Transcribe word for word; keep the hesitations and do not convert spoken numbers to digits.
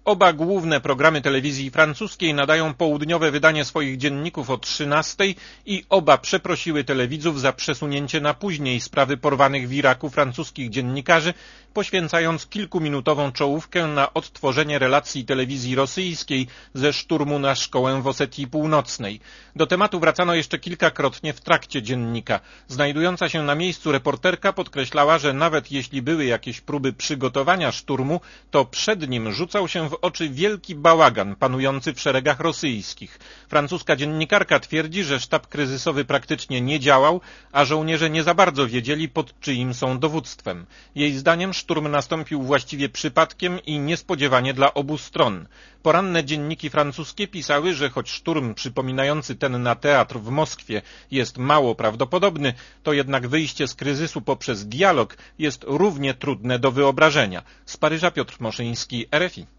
Oba główne programy telewizji francuskiej nadają południowe wydanie swoich dzienników o trzynastej i oba przeprosiły telewidzów za przesunięcie na później sprawy porwanych w Iraku francuskich dziennikarzy, poświęcając kilkuminutową czołówkę na odtworzenie relacji telewizji rosyjskiej ze szturmu na szkołę w Osetii Północnej. Do tematu wracano jeszcze kilkakrotnie w trakcie dziennika. Znajdująca się na miejscu reporterka podkreślała, że nawet jeśli były jakieś próby przygotowania szturmu, to przed nim rzucał się w oczy wielki bałagan panujący w szeregach rosyjskich. Francuska dziennikarka twierdzi, że sztab kryzysowy praktycznie nie działał, a żołnierze nie za bardzo wiedzieli, pod czyim są dowództwem. Jej zdaniem szturm nastąpił właściwie przypadkiem i niespodziewanie dla obu stron. Poranne dzienniki francuskie pisały, że choć szturm przypominający ten na teatr w Moskwie jest mało prawdopodobny, to jednak wyjście z kryzysu poprzez dialog jest równie trudne do wyobrażenia. Z Paryża Piotr Moszyński, R F I.